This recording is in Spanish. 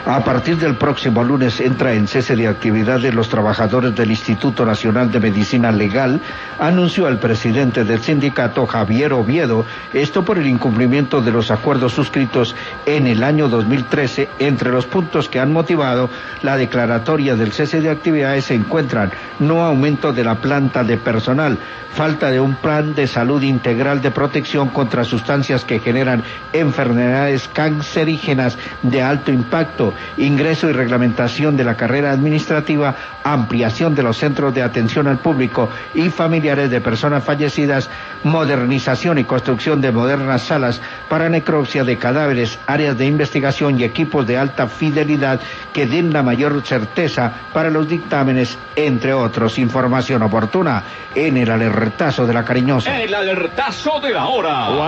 A partir del próximo lunes entra en cese de actividades los trabajadores del Instituto Nacional de Medicina Legal, anunció el presidente del sindicato, Javier Oviedo, esto por el incumplimiento de los acuerdos suscritos en el año 2013. Entre los puntos que han motivado la declaratoria del cese de actividades se encuentran no aumento de la planta de personal, falta de un plan de salud integral de protección contra sustancias que generan enfermedades cancerígenas de alto impacto, ingreso y reglamentación de la carrera administrativa, ampliación de los centros de atención al público y familiares de personas fallecidas, modernización y construcción de modernas salas para necropsia de cadáveres, áreas de investigación y equipos de alta fidelidad que den la mayor certeza para los dictámenes, entre otros. Información oportuna en el alertazo de la Cariñosa. El alertazo de la hora.